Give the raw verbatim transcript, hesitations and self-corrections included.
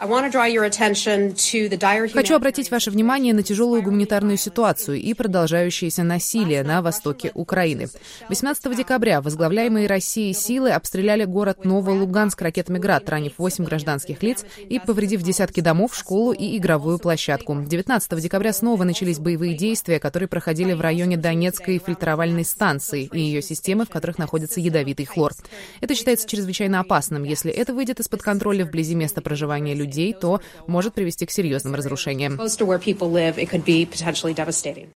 Хочу обратить ваше внимание на тяжелую гуманитарную ситуацию и продолжающееся насилие на востоке Украины. восемнадцатого декабря возглавляемые Россией силы обстреляли город Новолуганск ракетами «Град», ранив восемь гражданских лиц и повредив десятки домов, школу и игровую площадку. девятнадцатого декабря снова начались боевые действия, которые проходили в районе Донецкой фильтровальной станции и ее системы, в которых находится ядовитый хлор. Это считается чрезвычайно опасным. Если это выйдет из-под контроля вблизи места проживания людей, то может привести к серьезным разрушениям.